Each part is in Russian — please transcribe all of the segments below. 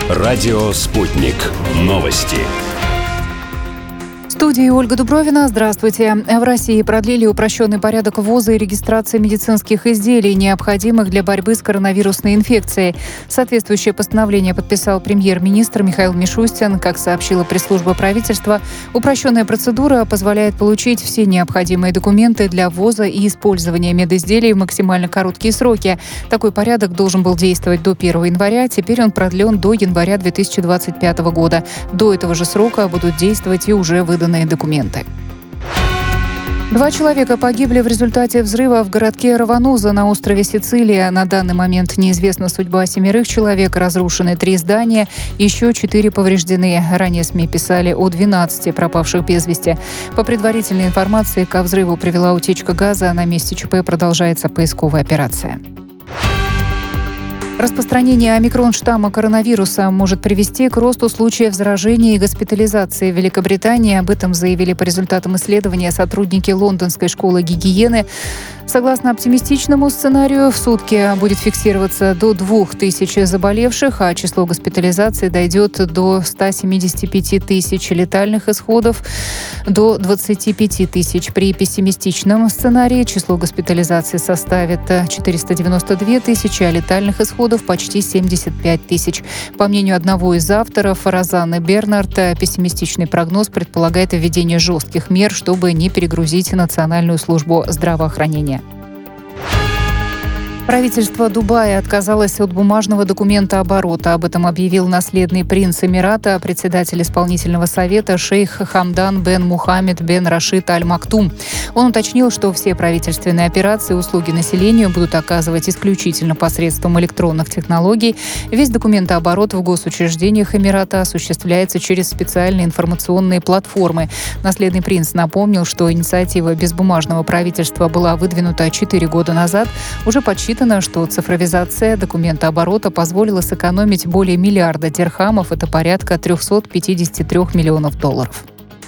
Радио «Спутник». Новости. В студии Ольга Дубровина. Здравствуйте. В России продлили упрощенный порядок ввоза и регистрации медицинских изделий, необходимых для борьбы с коронавирусной инфекцией. Соответствующее постановление подписал премьер-министр Михаил Мишустин. Как сообщила пресс-служба правительства, упрощенная процедура позволяет получить все необходимые документы для ввоза и использования медизделий в максимально короткие сроки. Такой порядок должен был действовать до 1 января. Теперь он продлен до января 2025 года. До этого же срока будут действовать и уже выданные документы. 2 человека погибли в результате взрыва в городке Равануза на острове Сицилия. На данный момент неизвестна судьба 7 человек. Разрушены 3 здания, еще 4 повреждены. Ранее СМИ писали о 12 пропавших без вести. По предварительной информации, ко взрыву привела утечка газа. На месте ЧП продолжается поисковая операция. Распространение омикрон-штамма коронавируса может привести к росту случаев заражения и госпитализации в Великобритании. Об этом заявили по результатам исследования сотрудники Лондонской школы гигиены. Согласно оптимистичному сценарию, в сутки будет фиксироваться до 2000 заболевших, а число госпитализаций дойдет до 175 тысяч, летальных исходов до 25 тысяч. При пессимистичном сценарии число госпитализаций составит 492 тысячи, а летальных исходов почти 75 тысяч. По мнению одного из авторов, Розанны Бернард, пессимистичный прогноз предполагает введение жестких мер, чтобы не перегрузить Национальную службу здравоохранения. Правительство Дубая отказалось от бумажного документа оборота. Об этом объявил наследный принц Эмирата, председатель исполнительного совета шейх Хамдан бен Мухаммед бен Рашид Аль Мактум. Он уточнил, что все правительственные операции и услуги населению будут оказывать исключительно посредством электронных технологий. Весь документооборот в госучреждениях Эмирата осуществляется через специальные информационные платформы. Наследный принц напомнил, что инициатива безбумажного правительства была выдвинута 4 года назад. Уже подсчитано, что цифровизация документооборота позволила сэкономить более миллиарда дирхамов, это порядка 353 миллионов долларов.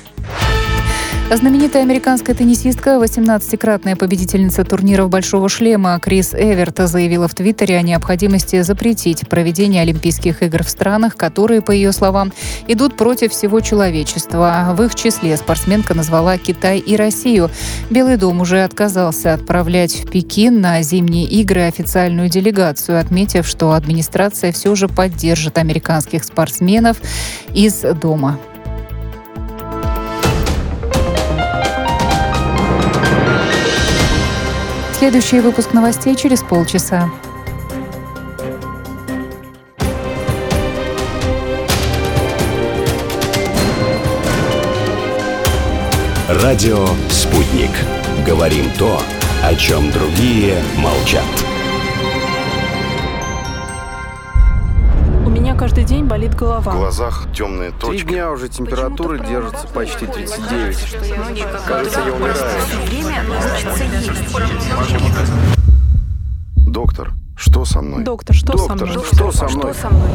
Знаменитая американская теннисистка, 18-кратная победительница турниров «Большого шлема» Крис Эверт заявила в Твиттере о необходимости запретить проведение Олимпийских игр в странах, которые, по ее словам, идут против всего человечества. В их числе спортсменка назвала Китай и Россию. Белый дом уже отказался отправлять в Пекин на зимние игры официальную делегацию, отметив, что администрация все же поддержит американских спортсменов из дома. Следующий выпуск новостей через полчаса. Радио «Спутник». Говорим то, о чем другие молчат. У меня каждый день болит голова. В глазах темные точки. 3 дня уже температура держится почти 39. Кажется, я умираю. Доктор, что со мной? Доктор, что со мной? Что со мной?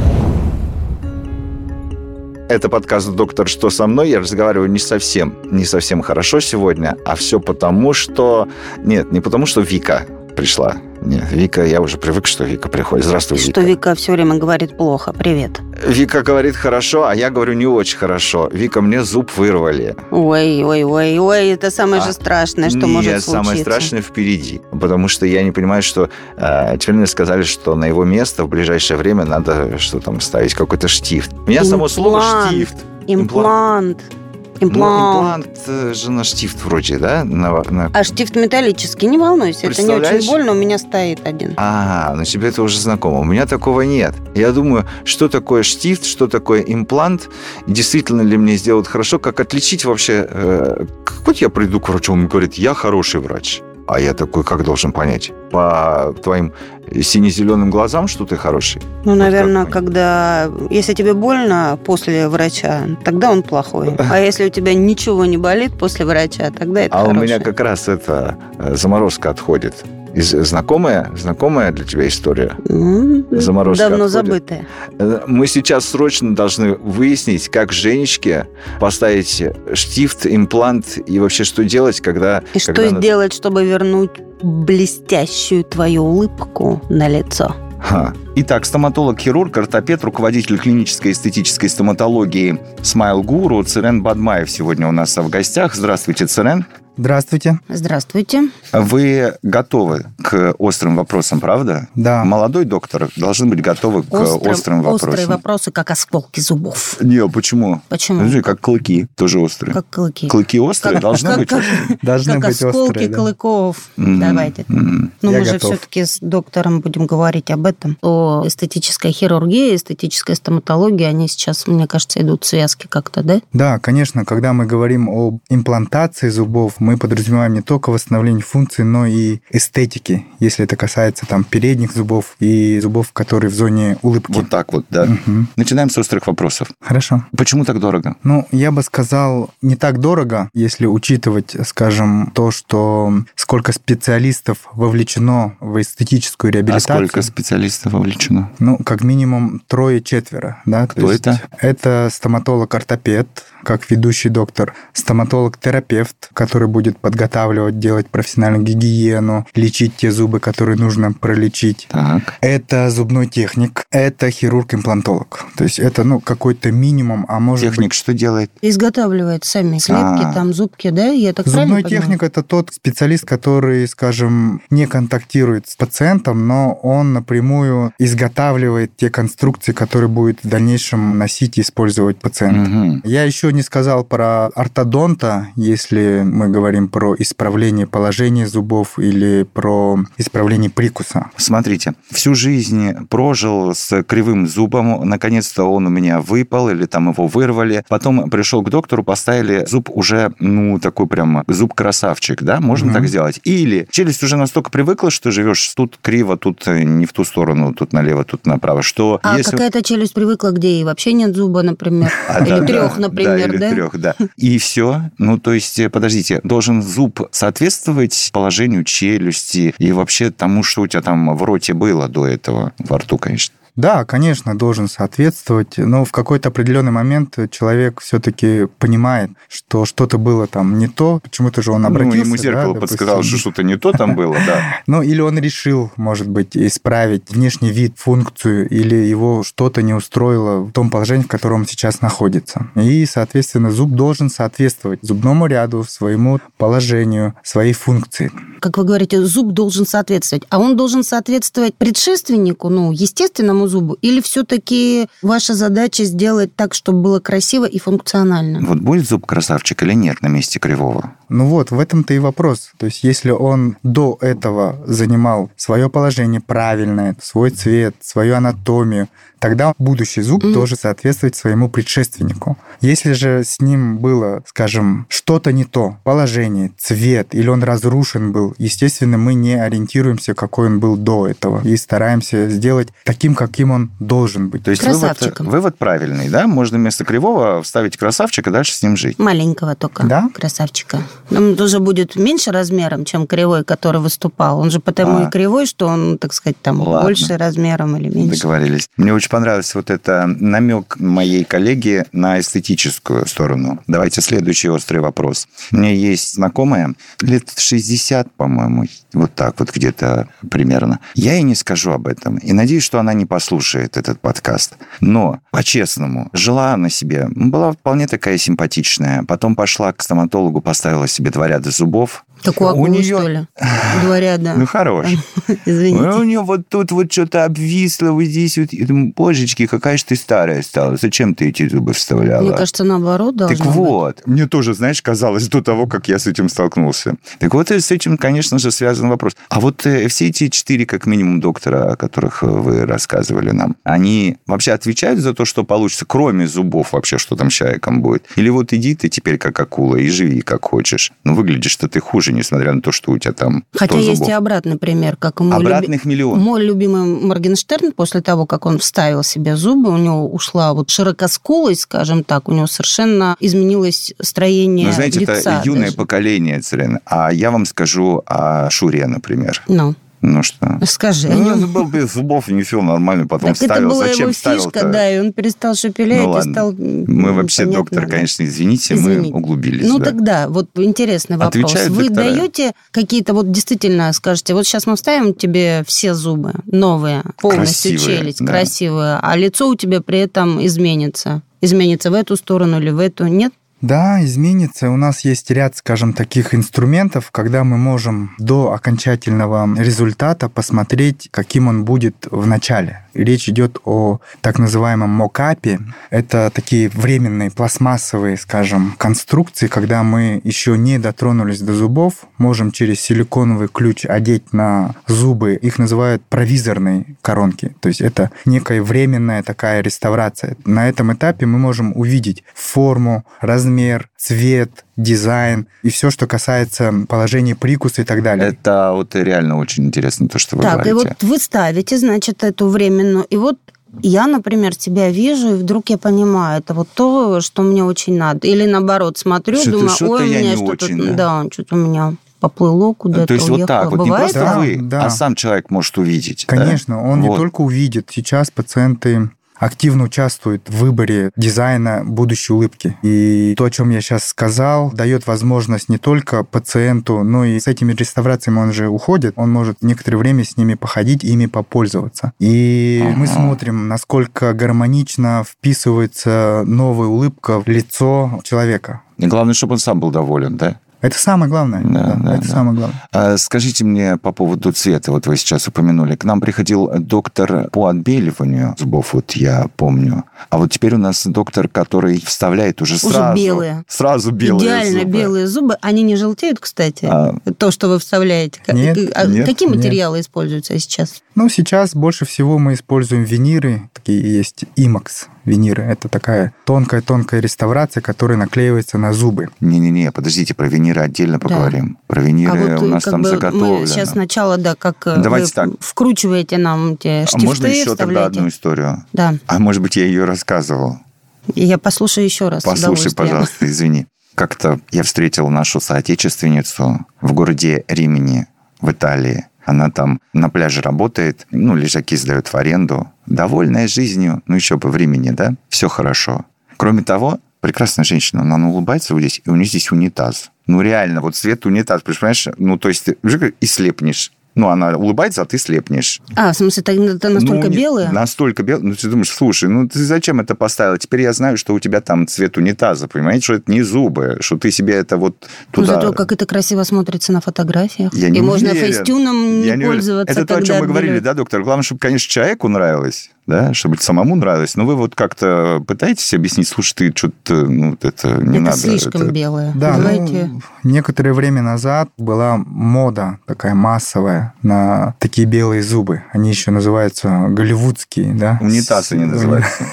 Это подкаст «Доктор, что со мной?». Я разговариваю не совсем хорошо сегодня, а все потому, что... Нет, не потому, что Вика пришла. Нет, Вика, я уже привык, что Вика приходит. Здравствуй, Вика. Что Вика все время говорит плохо. Привет. Вика говорит хорошо, а я говорю не очень хорошо. Вика, мне зуб вырвали. Ой, это самое же страшное, что может случиться. Нет, самое страшное впереди. Потому что я не понимаю, что... теперь мне сказали, что на его место в ближайшее время надо что там ставить, какой-то штифт. Меня само слово штифт. Имплант. Имплант же на штифт вроде, да? А штифт металлический, не волнуйся, это не очень больно, у меня стоит один. Ну тебе это уже знакомо. У меня такого нет. Я думаю, что такое штифт, что такое имплант, и действительно ли мне сделают хорошо, как отличить вообще... Как я приду к врачу, он говорит, я хороший врач. А я такой, как должен понять? По твоим сине-зеленым глазам, что ты хороший? Ну, наверное, если тебе больно после врача, тогда он плохой. А если у тебя ничего не болит после врача, тогда это хороший. А у меня как раз это заморозка отходит. Знакомая для тебя история? Заморозка давно отходит. Забытая. Мы сейчас срочно должны выяснить, как Женечке поставить штифт, имплант и вообще что делать, когда... Что сделать, чтобы вернуть блестящую твою улыбку на лицо? Итак, стоматолог-хирург, ортопед, руководитель клинической эстетической стоматологии Smile Guru Церен Бадмаев сегодня у нас в гостях. Здравствуйте, Церен. Здравствуйте. Здравствуйте. Вы готовы к острым вопросам, правда? Да. Молодой доктор должен быть готовы к острым вопросам. Острые вопросы, как осколки зубов. Не, почему? Почему? Как клыки, тоже острые. Как клыки. Клыки острые должны быть? Должны как быть осколки острые, да. клыков. Давайте. Но Я мы же готов. все-таки с доктором будем говорить об этом. О эстетической хирургии, эстетической стоматологии, они сейчас, мне кажется, идут в связке как-то, да? Да, конечно, когда мы говорим об имплантации зубов, мы подразумеваем не только восстановление функций, но и эстетики, если это касается там передних зубов и зубов, которые в зоне улыбки. Вот так вот, да. Мгм. Начинаем с острых вопросов. Хорошо. Почему так дорого? Ну, я бы сказал, не так дорого, если учитывать, скажем, то, что сколько специалистов вовлечено в эстетическую А реабилитацию. сколько специалистов вовлечено? Ну, как минимум 3-4. Да? Кто То есть это? Это стоматолог-ортопед, как ведущий доктор, стоматолог-терапевт, который будет подготавливать, делать профессиональную гигиену, лечить те зубы, которые нужно пролечить. Так. Это зубной техник, это хирург-имплантолог. То есть это, какой-то минимум, а может Техник что делает? Изготавливает сами слепки, там зубки, да? Я так правильно Зубной понимаю? техник – это тот специалист, который, скажем, не контактирует с пациентом, но он напрямую изготавливает те конструкции, которые будет в дальнейшем носить и использовать пациент. Мгм. Я еще не сказал про ортодонта, если мы говорим про исправление положения зубов или про исправление прикуса. Смотрите, всю жизнь прожил с кривым зубом, наконец-то он у меня выпал, или там его вырвали. Потом пришел к доктору, поставили зуб уже, такой прям зуб-красавчик, да? Можно так сделать? Или челюсть уже настолько привыкла, что живешь тут криво, тут не в ту сторону, тут налево, тут направо, что А если... какая-то челюсть привыкла, где и вообще нет зуба, например? Или трех, например, или да? трех, да. И все. То есть, подождите, должен зуб соответствовать положению челюсти и вообще тому, что у тебя там в роте было до этого, во рту, конечно. Да, конечно, должен соответствовать, но в какой-то определенный момент человек все-таки понимает, что что-то было там не то, почему-то же он обратился. Ему зеркало да, подсказало, допустим. что что-то не то там было, да. Или он решил, может быть, исправить внешний вид, функцию, или его что-то не устроило в том положении, в котором он сейчас находится. И, соответственно, зуб должен соответствовать зубному ряду, своему положению, своей функции. Как вы говорите, зуб должен соответствовать. А он должен соответствовать предшественнику, естественному зубу? Или все-таки ваша задача сделать так, чтобы было красиво и функционально? Вот будет зуб красавчик или нет на месте кривого? В этом-то и вопрос. То есть, если он до этого занимал свое положение правильное, свой цвет, свою анатомию, тогда будущий зуб должен соответствовать своему предшественнику. Если же с ним было, скажем, что-то не то, положение, цвет, или он разрушен был, естественно, мы не ориентируемся, какой он был до этого, и стараемся сделать таким, каким он должен быть. То есть Красавчиком. вывод правильный, да? Можно вместо кривого вставить красавчика и дальше с ним жить. Маленького только. Да. Красавчика. Он тоже будет меньше размером, чем кривой, который выступал. Он же потому и кривой, что он, так сказать, там Ладно. больше размером или меньше. Договорились. Мне очень понравился вот это намек моей коллеги на эстетическую сторону. Давайте следующий острый вопрос. У меня есть знакомая, лет 60, по-моему, вот так вот где-то примерно. Я ей не скажу об этом. И надеюсь, что она не послушает этот подкаст. Но, по-честному, жила она себе, была вполне такая симпатичная. Потом пошла к стоматологу, поставила себе 2 ряда зубов. Как у акулы, что ли? 2 ряда. Хорош. Извините. У нее вот тут вот что-то обвисло, вот здесь вот. Я думаю, божечки, какая же ты старая стала. Зачем ты эти зубы вставляла? Мне кажется, наоборот должно Так вот, мне тоже, знаешь, казалось до того, как я с этим столкнулся. Так вот, и с этим, конечно же, связан вопрос. А вот все эти 4, как минимум, доктора, о которых вы рассказывали нам, они вообще отвечают за то, что получится, кроме зубов вообще, что там с человеком будет? Или вот иди ты теперь как акула и живи как хочешь. Выглядишь-то ты хуже, несмотря на то, что у тебя там 100 Хотя есть зубов. и обратный пример, как мой Обратных миллион. Мой любимый Моргенштерн, после того, как он вставил себе зубы, у него ушла вот широкоскулость, скажем так, у него совершенно изменилось строение лица. Знаете, это юное даже. поколение, Церен. А я вам скажу о Шуре, например. Ну. Ну что? Скажи. Ну, это был без зубов, и все нормально, потом Так ставил. это была Зачем его ставил-то? фишка, да, и он перестал шепелять, Ну и ладно. стал... Мы вообще, понятно, доктор, да. конечно, извините, Извините. мы углубились. Ну да. тогда, вот интересный вопрос. Отвечают Вы доктора. даете какие-то, вот действительно, скажете, вот сейчас мы вставим тебе все зубы новые, полностью Красивые, челюсть, да. красивую, а лицо у тебя при этом изменится. Изменится в эту сторону или в эту, нет? Да, изменится. У нас есть ряд, скажем, таких инструментов, когда мы можем до окончательного результата посмотреть, каким он будет в начале. Речь идет о так называемом мокапе. Это такие временные пластмассовые, скажем, конструкции, когда мы еще не дотронулись до зубов, можем через силиконовый ключ одеть на зубы. Их называют провизорные коронки. То есть это некая временная такая реставрация. На этом этапе мы можем увидеть форму, размер, цвет, дизайн и все, что касается положения прикуса и так далее. Это вот реально очень интересно, то, что вы Так, говорите. и вот вы ставите, значит, эту временную, и вот я, например, тебя вижу, и вдруг я понимаю, это вот то, что мне очень надо. Или наоборот, смотрю, Что-то- думаю, что-то ой, у я меня не что-то... очень, да. что-то у меня поплыло куда-то, То есть уехало. вот так, вот не Бывает? просто Да, вы, да. а сам человек может увидеть. да? Конечно, он Вот. не только увидит. Сейчас пациенты активно участвуют в выборе дизайна будущей улыбки. И то, о чем я сейчас сказал, дает возможность не только пациенту, но и с этими реставрациями он же уходит, он может некоторое время с ними походить, ими попользоваться. И мы смотрим, насколько гармонично вписывается новая улыбка в лицо человека. И главное, чтобы он сам был доволен, да? Это самое главное. Да, это да. самое главное. А скажите мне по поводу цвета, вот вы сейчас упомянули. К нам приходил доктор по отбеливанию зубов, вот я помню. А вот теперь у нас доктор, который вставляет уже сразу... белые. Сразу белые Идеально зубы. белые зубы. Они не желтеют, кстати, то, что вы вставляете. Нет, нет, Какие нет. материалы используются сейчас? Ну, сейчас больше всего мы используем виниры, такие есть IMAX виниры. Это такая тонкая-тонкая реставрация, которая наклеивается на зубы. Не-не-не, подождите, про виниры отдельно поговорим. Про виниры у нас как там бы заготовлено. мы сейчас сначала, да, как Давайте вы так. вкручиваете нам те А штифты, можно еще тогда вставляете. одну историю? Да. А может быть, я ее рассказывал? И я послушаю еще раз. с Послушай, удовольствием. пожалуйста, извини. Как-то я встретил нашу соотечественницу в городе Римини в Италии. Она там на пляже работает, ну, лежаки сдает в аренду. Довольная жизнью, ну, еще бы в Римини, да? Все хорошо. Кроме того, прекрасная женщина, она улыбается вот здесь, и у нее здесь унитаз. Ну, реально, вот цвет унитаз, понимаешь? Ну, то есть ты и слепнешь. Ну, она улыбается, а ты слепнешь. А, в смысле, это настолько Ну, белые? Настолько белые. Ну, ты думаешь, слушай, ну ты зачем это поставила? Теперь я знаю, что у тебя там цвет унитаза, понимаете, что это не зубы, что ты себе это вот Ну, туда... зато как это красиво смотрится на фотографиях. Я и не можно уверен. фейстюном Я не не уверен. пользоваться, Это то, о когда чем мы говорили, отбеливают. да, доктор? Главное, чтобы, конечно, человеку нравилось, да, чтобы самому нравилось. Но вы вот как-то пытаетесь объяснить, слушай, ты что-то, ну, это не Это надо. слишком это... белое. Да, Давайте... некоторое время назад была мода такая массовая на такие белые зубы. Они еще называются голливудские, да? Унитаз они называются.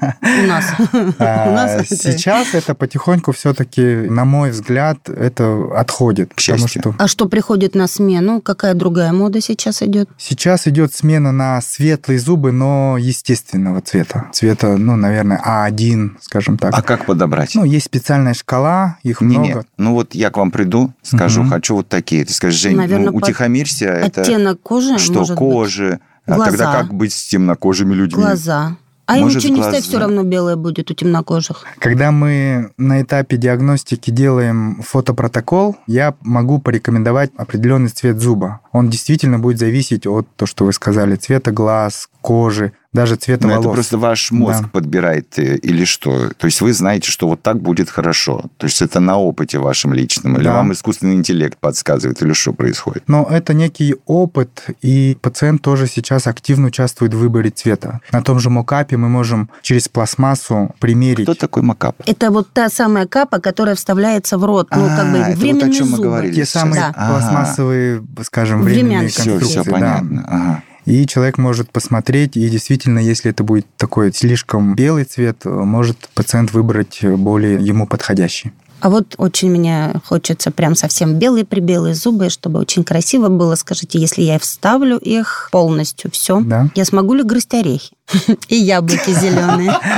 У нас. У нас это- Сейчас это потихоньку все-таки, на мой взгляд, это отходит. К счастью. Потому что А что приходит на смену? Какая другая мода сейчас идет? сейчас идет смена на светлые зубы, но естественного цвета. Цвета, ну, наверное, А1, скажем так. А как подобрать? Ну, есть специальная шкала, их Не, много. ну вот я к вам приду, скажу, Мгм. хочу вот такие. Ты скажешь, Жень, Наверное, ну утихомирься, это Оттенок кожи, что может быть? кожи, а Глаза. тогда как быть с темнокожими людьми? Глаза. А им Может, ничего не глаза. встать, все равно белое будет у темнокожих. Когда мы на этапе диагностики делаем фотопротокол, я могу порекомендовать определенный цвет зуба. Он действительно будет зависеть от того, что вы сказали, цвета глаз, кожи, даже цвета Ну, волос. это просто ваш мозг Да. подбирает или что? То есть вы знаете, что вот так будет хорошо. То есть это на опыте вашем личном. Или Да. вам искусственный интеллект подсказывает, или что происходит? Но это некий опыт, и пациент тоже сейчас активно участвует в выборе цвета. На том же мокапе мы можем через пластмассу примерить. Кто такой макап? Это вот та самая капа, которая вставляется в рот. Ну, как бы это временные вот о чем мы зубы. говорили Те сейчас. самые Да. пластмассовые, скажем, временные Временные. конструкции. Все да. понятно. Ага. И человек может посмотреть, и действительно, если это будет такой слишком белый цвет, может пациент выбрать более ему подходящий. А вот очень мне хочется прям совсем белые-прибелые зубы, чтобы очень красиво было. Скажите, если я вставлю их полностью, все, Да. я смогу ли грызть орехи? И яблоки зеленые.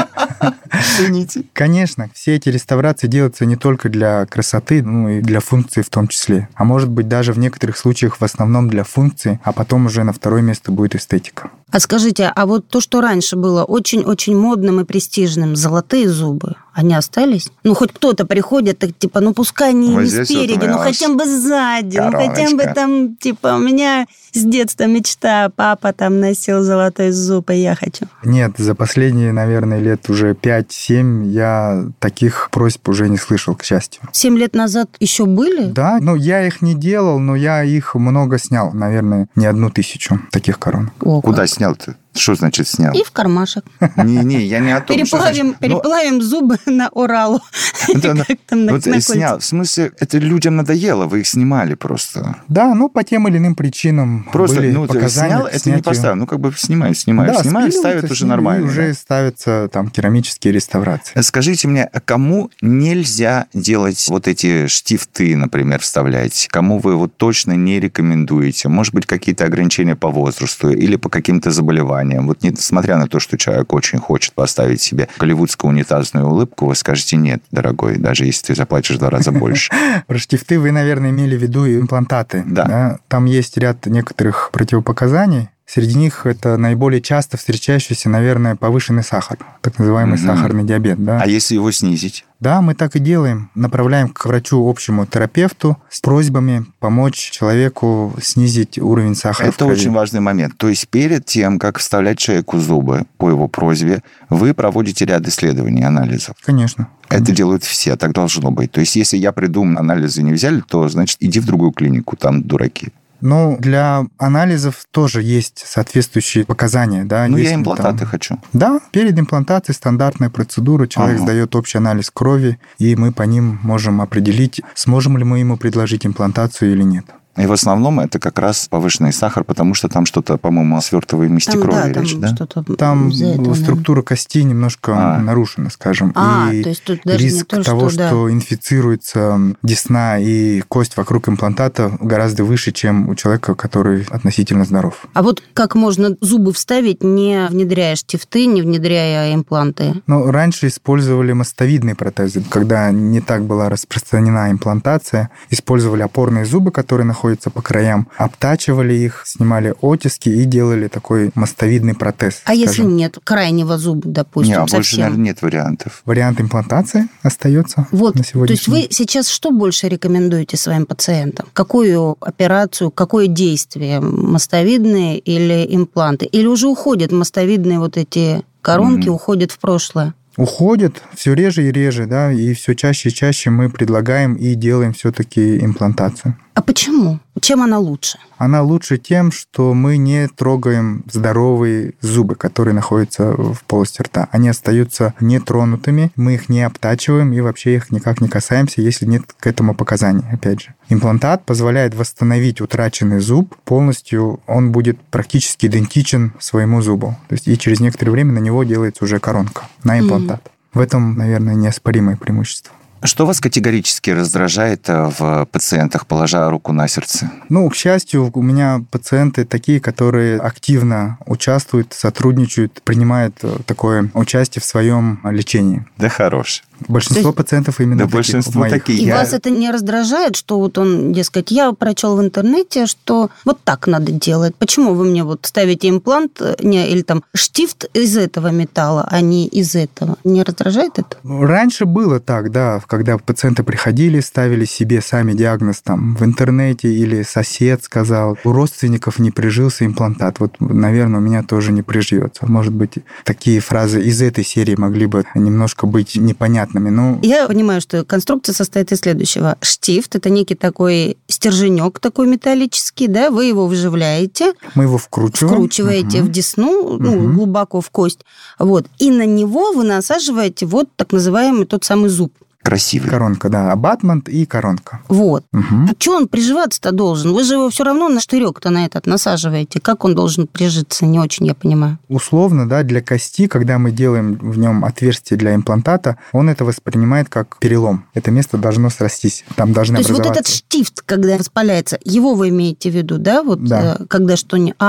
Извините. Конечно, все эти реставрации делаются не только для красоты, но и для функции в том числе. А может быть, даже в некоторых случаях в основном для функции, а потом уже на второе место будет эстетика. А скажите, а вот то, что раньше было очень-очень модным и престижным, золотые зубы, они остались? Ну, хоть кто-то приходит, так, типа, ну, пускай они Вот не здесь спереди, вот у ну, меня хотя бы сзади, ну, хотя бы короночка. там, типа, у меня с детства мечта, папа там носил золотой зуб, и я хочу. Нет, за последние, наверное, лет уже 5-7 я таких просьб уже не слышал, к счастью. 7 лет назад еще были? Да, ну, я их не делал, но я их много снял, наверное, не 1000 таких коронок. О, Куда как. снял-то? Что значит снял? И в кармашек. Не, я не о том, что значит. Переплавим зубы на Уралу. Да, Как там на вот кольце. снял. В смысле, это людям надоело, вы их снимали просто. Да, ну, по тем или иным причинам Просто, были ну, ты показания снял, к это не снятию. поставил. Ну, как бы снимают, Да, ставят спиливаются уже с ними, нормально. и уже да. ставятся там керамические реставрации. Скажите мне, а кому нельзя делать вот эти штифты, например, вставлять? Кому вы вот точно не рекомендуете? Может быть, какие-то ограничения по возрасту или по каким-то заболеваниям? Вот несмотря на то, что человек очень хочет поставить себе голливудскую унитазную улыбку, вы скажете: нет, дорогой, даже если ты заплатишь в 2 раза больше. Про штифты вы, наверное, имели в виду и имплантаты. Да. Там есть ряд некоторых противопоказаний. Среди них это наиболее часто встречающийся, наверное, повышенный сахар, так называемый сахарный диабет. Да? А если его снизить? Да, мы так и делаем. Направляем к врачу, общему терапевту с просьбами помочь человеку снизить уровень сахара в Это крови. очень важный момент. То есть перед тем, как вставлять человеку зубы по его просьбе, вы проводите ряд исследований, анализов. Конечно. Это делают все, так должно быть. То есть если я приду, анализы не взяли, то, значит, иди в другую клинику, там дураки. Но для анализов тоже есть соответствующие показания. Да? Ну, Если я имплантаты там- хочу. Да, перед имплантацией стандартная процедура. Человек сдает общий анализ крови, и мы по ним можем определить, сможем ли мы ему предложить имплантацию или нет. И в основном это как раз повышенный сахар, потому что там что-то, по-моему, о свертываемости Там, крови да, там речь, да? что-то Там из-за этого, да. структура кости немножко нарушена, скажем. А, и то есть тут даже не риск то, того, что, да. что инфицируется десна и кость вокруг имплантата, гораздо выше, чем у человека, который относительно здоров. А вот как можно зубы вставить, не внедряя штифты, не внедряя импланты? Но раньше использовали мостовидные протезы, когда не так была распространена имплантация. Использовали опорные зубы, которые находятся по краям, обтачивали их, снимали оттиски и делали такой мостовидный протез. А если нет крайнего зуба, допустим, Не, а больше, совсем? наверное, нет вариантов. Вариант имплантации остается Вот, на то есть сегодняшний вы сейчас что больше рекомендуете своим пациентам? Какую операцию, какое действие? Мостовидные или импланты? Или уже уходят мостовидные вот эти коронки, уходят в прошлое? Уходит все реже и реже, да, и все чаще и чаще мы предлагаем и делаем все-таки имплантацию. А почему? Чем она лучше? Она лучше тем, что мы не трогаем здоровые зубы, которые находятся в полости рта. Они остаются нетронутыми, мы их не обтачиваем и вообще их никак не касаемся, если нет к этому показаний, опять же. Имплантат позволяет восстановить утраченный зуб полностью, он будет практически идентичен своему зубу. То есть и через некоторое время на него делается уже коронка на имплантат. В этом, наверное, неоспоримое преимущество. Что вас категорически раздражает в пациентах, положа руку на сердце? Ну, к счастью, у меня пациенты такие, которые активно участвуют, сотрудничают, принимают такое участие в своем лечении. Да хорош. Большинство пациентов именно Да таких, большинство моих. такие. И Я- вас это не раздражает, что вот он, дескать, я прочел в интернете, что вот так надо делать. Почему вы мне вот ставите имплант или там штифт из этого металла, а не из этого? Не раздражает это? Раньше было так, да, когда пациенты приходили, ставили себе сами диагноз там в интернете или сосед сказал, у родственников не прижился имплантат. Вот, наверное, у меня тоже не приживется. Может быть, такие фразы из этой серии могли бы немножко быть непонятными. Но Я понимаю, что конструкция состоит из следующего. Штифт – это некий такой стерженек такой металлический, да, вы его вживляете, мы его вкручиваем. вкручиваете в десну, ну, глубоко в кость, вот, и на него вы насаживаете вот так называемый тот самый зуб. Красивый. Коронка, да, абатмент и коронка. Вот. Мгм. А что он приживаться-то должен? Вы же его все равно на штырек-то на этот насаживаете. Как он должен прижиться? Не очень я понимаю. Условно, да, для кости, когда мы делаем в нем отверстие для имплантата, он это воспринимает как перелом. Это место должно срастись. Там должны То есть вот образоваться... этот штифт, когда воспаляется, его вы имеете в виду, да? Вот Да. когда что не...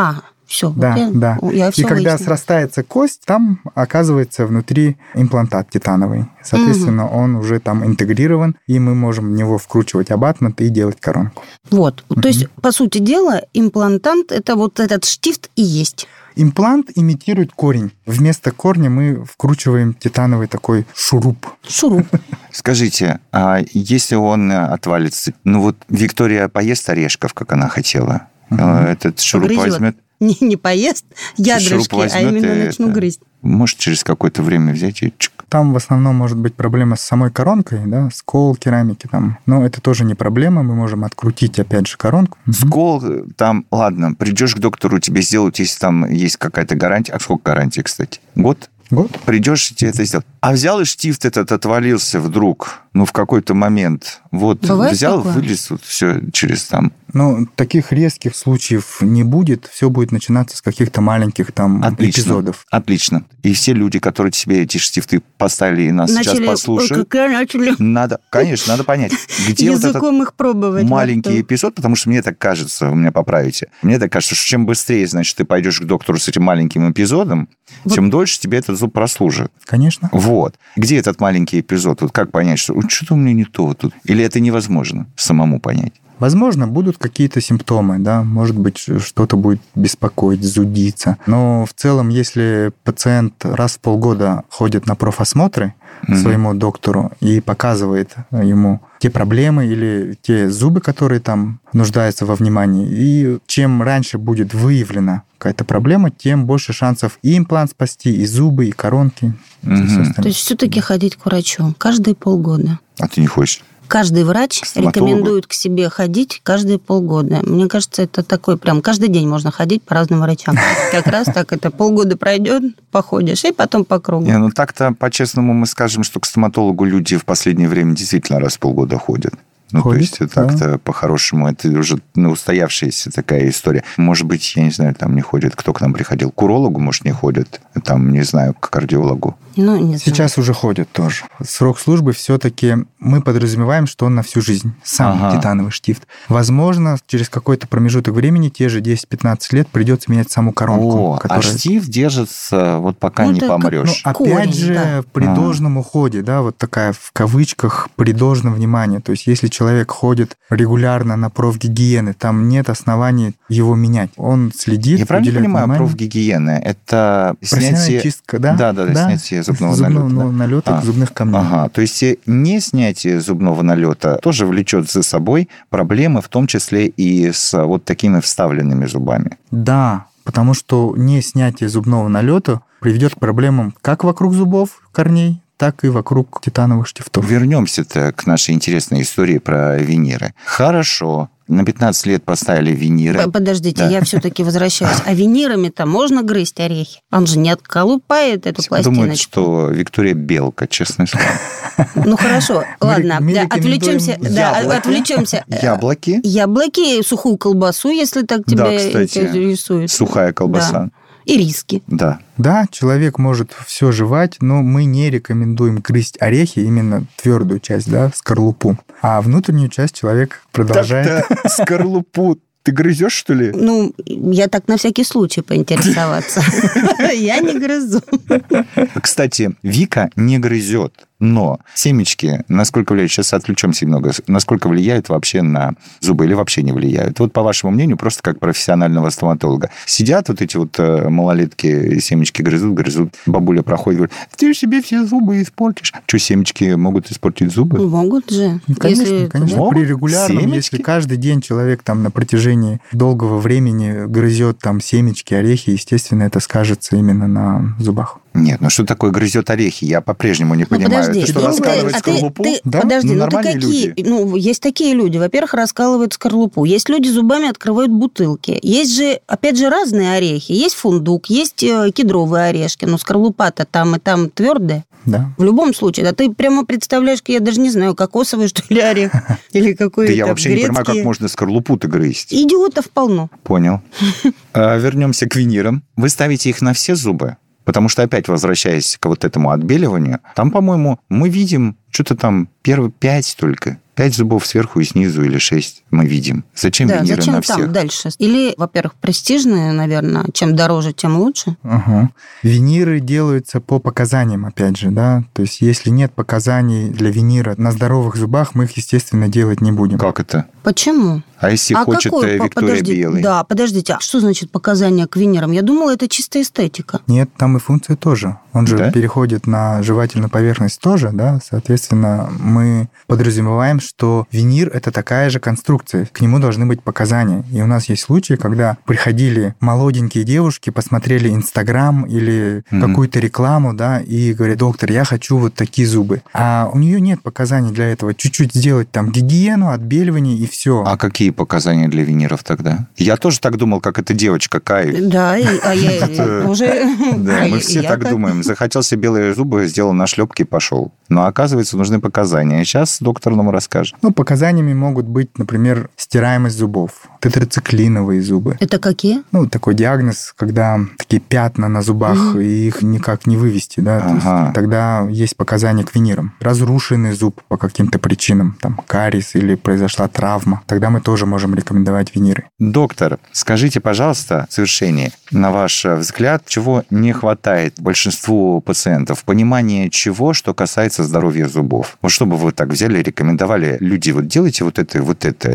Все. Да, да. Я и все когда выяснила. срастается кость, там оказывается внутри имплантат титановый. Соответственно, он уже там интегрирован, и мы можем в него вкручивать абатмент и делать коронку. Вот. То есть, по сути дела, имплантант – это вот этот штифт и есть. Имплант имитирует корень. Вместо корня мы вкручиваем титановый такой шуруп. Шуруп. Скажите, а если он отвалится? Ну вот Виктория поест орешков, как она хотела. Этот шуруп Погрызет. возьмет. Не поест ядрышки, а именно начну грызть. Может, через какое-то время взять и чик. Там в основном может быть проблема с самой коронкой, да, скол керамики там. Но это тоже не проблема, мы можем открутить опять же коронку. Скол там, ладно, придешь к доктору, тебе сделают, если там есть какая-то гарантия. А сколько гарантии, кстати? Год? Год. Придешь, и тебе это сделают. А взял и штифт этот отвалился вдруг, в какой-то момент. Вот, бывает взял, такое? вылез вот все через там. Но таких резких случаев не будет. Все будет начинаться с каких-то маленьких там эпизодов. Отлично. И все люди, которые тебе эти штифты поставили и нас сейчас послушают. Начали Надо, конечно, надо понять, где вот этот языком их пробовать. маленький эпизод, потому что мне так кажется, вы меня поправите, мне так кажется, что чем быстрее, значит, ты пойдешь к доктору с этим маленьким эпизодом, тем дольше тебе этот зуб прослужит. Конечно. Вот. Где этот маленький эпизод? Вот как понять, что что-то у меня не то тут? Или это невозможно самому понять? Возможно, будут какие-то симптомы, да, может быть, что-то будет беспокоить, зудиться. Но в целом, если пациент раз в полгода ходит на профосмотры к своему доктору и показывает ему те проблемы или те зубы, которые там нуждаются во внимании, и чем раньше будет выявлена какая-то проблема, тем больше шансов и имплант спасти, и зубы, и коронки. И всё остальное. То есть все-таки ходить к врачу каждые полгода. А ты не хочешь? Каждый врач стоматологу? рекомендует к себе ходить каждые полгода. Мне кажется, это такой прям каждый день можно ходить по разным врачам. Как раз так это полгода пройдет, походишь, и потом по кругу. Не, ну так-то, по-честному, мы скажем, что к стоматологу люди в последнее время действительно раз в полгода ходят. Ну, Ходит, то есть, так-то по-хорошему, это уже устоявшаяся такая история. Может быть, я не знаю, там не ходит. Кто к нам приходил? К урологу, может, не ходит. Там, не знаю, к кардиологу. Ну, не знаю. Сейчас уже ходят тоже. Срок службы все-таки мы подразумеваем, что он на всю жизнь. Сам титановый штифт. Возможно, через какой-то промежуток времени, те же 10-15 лет, придется менять саму коронку. А штифт держится вот пока не помрешь. Опять корень, же, да. при должном уходе, да, вот такая в кавычках при должном внимании. То есть, если человек ходит регулярно на профгигиены, там нет оснований его менять. Он следит, Я правильно уделяет понимаю, внимание. профгигиена – это Профессиональная снятие... чистка, да? Да, снятие зубного налета. налета зубных камней. Ага, то есть не снятие зубного налета тоже влечет за собой проблемы, в том числе и с вот такими вставленными зубами. Да, потому что не снятие зубного налета приведет к проблемам как вокруг зубов, корней, так и вокруг титановых штифтов. Вернемся-то к нашей интересной истории про виниры. Хорошо. На 15 лет поставили виниры. Подождите, Да. я все-таки возвращаюсь. А винирами-то можно грызть орехи? Он же не отколупает эту пластиночку. Думают, что Виктория белка, честное слово. Ну хорошо, ладно, мы отвлечемся. Отвлечемся. Яблоки. Яблоки, сухую колбасу, если так тебя Да, кстати, интересует. сухая колбаса. Да. И риски. Да. Да, человек может все жевать, но мы не рекомендуем грызть орехи, именно твердую часть, да, скорлупу. А внутреннюю часть человек продолжает. Так-то скорлупу ты грызешь, что ли? Ну, я так на всякий случай поинтересоваться. Я не грызу. Кстати, Вика не грызет, но семечки, насколько влияют, сейчас отвлечемся немного, насколько влияют вообще на зубы или вообще не влияют? Вот по вашему мнению, просто как профессионального стоматолога. Сидят вот эти вот малолетки, семечки грызут, бабуля проходит, говорит, ты себе все зубы испортишь. Что, семечки могут испортить зубы? Могут же. Конечно, конечно. Могут? При регулярном, Семечки? если каждый день человек там на протяжении долгого времени грызет там семечки, орехи, естественно, это скажется именно на зубах. Нет, ну что такое грызет орехи? Я по-прежнему не понимаю. Подожди, Это что, раскалывает скорлупу? Да? Подожди, Ну, ты нормальные какие? люди. Ну, есть такие люди. Во-первых, раскалывают скорлупу. Есть люди зубами открывают бутылки. Есть же, опять же, разные орехи. Есть фундук, есть кедровые орешки. Но скорлупа-то там и там твердая. Да. В любом случае. Да ты прямо представляешь, я даже не знаю, кокосовый, что ли, орех. Или какой-то Да я вообще не понимаю, как грецкий. можно скорлупу-то грызть. Идиотов полно. Понял. Вернемся к винирам. Вы ставите их на все зубы? Потому что, опять возвращаясь к вот этому отбеливанию, там, по-моему, мы видим что-то там первые 5 только. 5 зубов сверху и снизу или 6 мы видим. Зачем виниры зачем на всех? там дальше? Или, во-первых, престижные, наверное, чем дороже, тем лучше. Ага. Виниры делаются по показаниям, опять же, да. То есть, если нет показаний для винира на здоровых зубах, мы их, естественно, делать не будем. Как это? Почему? А если хочет Виктория Белый? Да, подождите, а что значит показания к винирам? Я думала, это чисто эстетика. Нет, там и функция тоже. Он же переходит на жевательную поверхность тоже, да. Соответственно, мы подразумеваем, что винир – это такая же конструкция. К нему должны быть показания. И у нас есть случаи, когда приходили молоденькие девушки, посмотрели Инстаграм или какую-то рекламу, да, и говорят: доктор, я хочу вот такие зубы. А у нее нет показаний для этого. Чуть-чуть сделать там гигиену, отбеливание и все. А какие показания для виниров тогда? Я тоже так думал, как эта девочка, каюсь. Да, я уже... Да, мы все так думаем. Захотел себе белые зубы, сделал нашлепки и пошел. Но оказывается, нужны показания. Сейчас доктор нам расскажет. Ну, показаниями могут быть, например, стираемость зубов, тетрациклиновые зубы. Это какие? Ну, такой диагноз, когда такие пятна на зубах, и их никак не вывести, да. То есть, тогда есть показания к винирам. Разрушенный зуб по каким-то причинам, там, кариес или произошла травма, тогда мы тоже можем рекомендовать виниры. Доктор, скажите, пожалуйста, в завершении, на ваш взгляд, чего не хватает большинству пациентов? Понимание чего, что касается здоровья зубов? Вот чтобы вы так взяли и рекомендовали: люди, вот делайте вот это,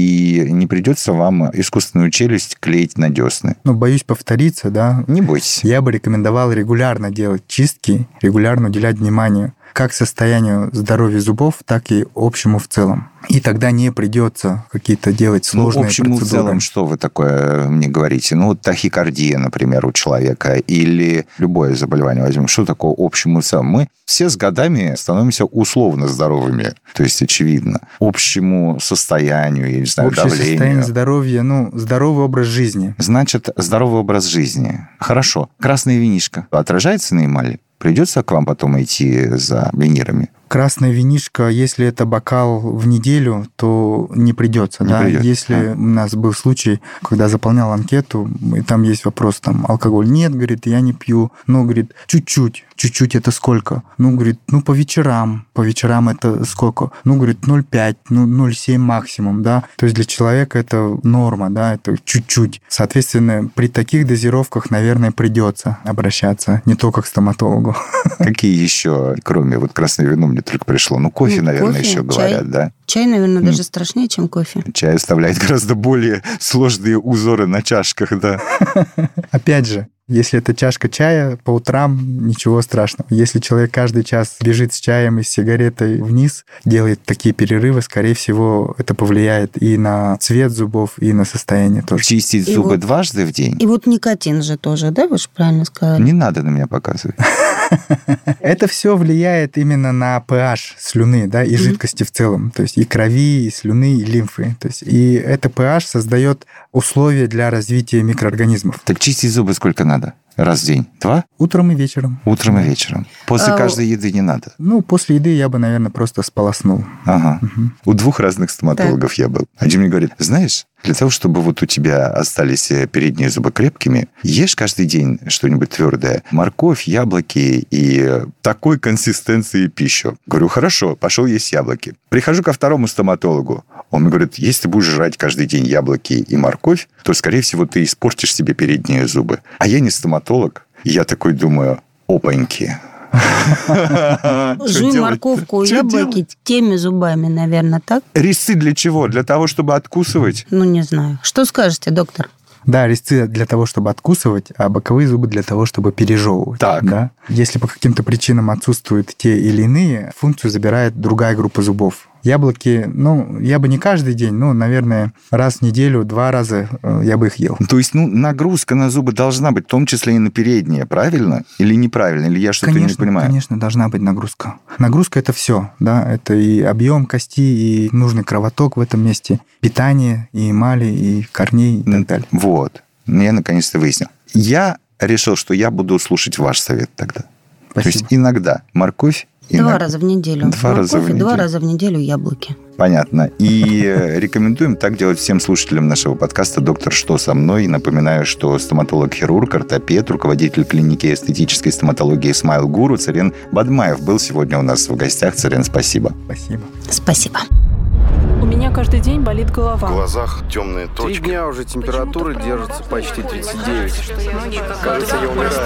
и не придется вам искусственную челюсть клеить на десны. Ну, боюсь повториться, да. Не бойтесь. Я бы рекомендовал регулярно делать чистки, регулярно уделять внимание как состоянию здоровья зубов, так и общему в целом. И тогда не придется какие-то делать сложные общему процедуры. В целом, что вы такое мне говорите? Ну, вот тахикардия, например, у человека, или любое заболевание возьмем. Что такое общему в целом? Мы все с годами становимся условно здоровыми. То есть, очевидно, общему состоянию, я не знаю, общее давлению. Состояние здоровья, здоровый образ жизни. Значит, здоровый образ жизни. Хорошо. Красное винишко отражается на эмали? Придется к вам потом идти за винирами? Красное винишко, если это бокал в неделю, то не придется. Если у нас был случай, когда заполнял анкету, и там есть вопрос, там, алкоголь. Нет, говорит, я не пью. Ну, говорит, чуть-чуть. Чуть-чуть это сколько? Ну, говорит, по вечерам. По вечерам это сколько? Ну, говорит, 0,5, 0,7 максимум, да. То есть для человека это норма, да, это чуть-чуть. Соответственно, при таких дозировках, наверное, придется обращаться не только к стоматологу. Какие еще, кроме вот красного вина, мне только пришло? Кофе, наверное, еще говорят, да? Чай, наверное, даже страшнее, чем кофе. Чай оставляет гораздо более сложные узоры на чашках, да. Опять же, если это чашка чая по утрам, ничего страшного. Если человек каждый час бежит с чаем и с сигаретой вниз, делает такие перерывы, скорее всего, это повлияет и на цвет зубов, и на состояние тоже. Чистить зубы дважды в день? И вот никотин же тоже, да, вы же правильно сказали? Не надо на меня показывать. Это все влияет именно на pH слюны, да, и жидкости в целом. То есть и крови, и слюны, и лимфы. То есть, и это pH создает условия для развития микроорганизмов. Так чистить зубы сколько надо? Раз в день? 2? Утром и вечером. Утром и вечером. После каждой еды не надо? После еды я бы, наверное, просто сполоснул. Ага. У 2 разных стоматологов я был. Один мне говорит: знаешь, для того, чтобы вот у тебя остались передние зубы крепкими, ешь каждый день что-нибудь твердое. Морковь, яблоки и такой консистенции пищу. Говорю: хорошо, пошел есть яблоки. Прихожу ко второму стоматологу. Он мне говорит: если ты будешь жрать каждый день яблоки и морковь, то, скорее всего, ты испортишь себе передние зубы. А я не стоматолог. Я такой думаю: опаньки. Жуй морковку и яблоки теми зубами, наверное, так? Резцы для чего? Для того, чтобы откусывать? Не знаю. Что скажете, доктор? Да, резцы для того, чтобы откусывать, а боковые зубы для того, чтобы пережевывать. Так. Да? Если по каким-то причинам отсутствуют те или иные, функцию забирает другая группа зубов. Яблоки, я бы не каждый день, наверное, раз в неделю, 2 раза я бы их ел. То есть, нагрузка на зубы должна быть, в том числе и на передние, правильно? Или неправильно? Или я что-то не понимаю? Конечно, должна быть нагрузка. Нагрузка – это все, да, это и объем кости, и нужный кровоток в этом месте, питание, и эмали, и корней, и так далее. Вот. Я наконец-то выяснил. Я решил, что я буду слушать ваш совет тогда. Спасибо. То есть иногда морковь, 2 раза в неделю. 2 раза в неделю. 2 раза в неделю яблоки. Понятно. И рекомендуем так делать всем слушателям нашего подкаста «Доктор, что со мной?». Напоминаю, что стоматолог-хирург, ортопед, руководитель клиники эстетической стоматологии Smile Guru Царен Бадмаев был сегодня у нас в гостях. Царен, спасибо. Спасибо. Спасибо. У меня каждый день болит В голова. глазах темные 3 точки. дня уже температура держится почти 39. Кажется, я умираю.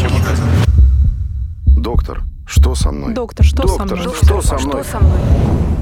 Доктор, что со мной? Доктор, что со Доктор, мной? что со мной?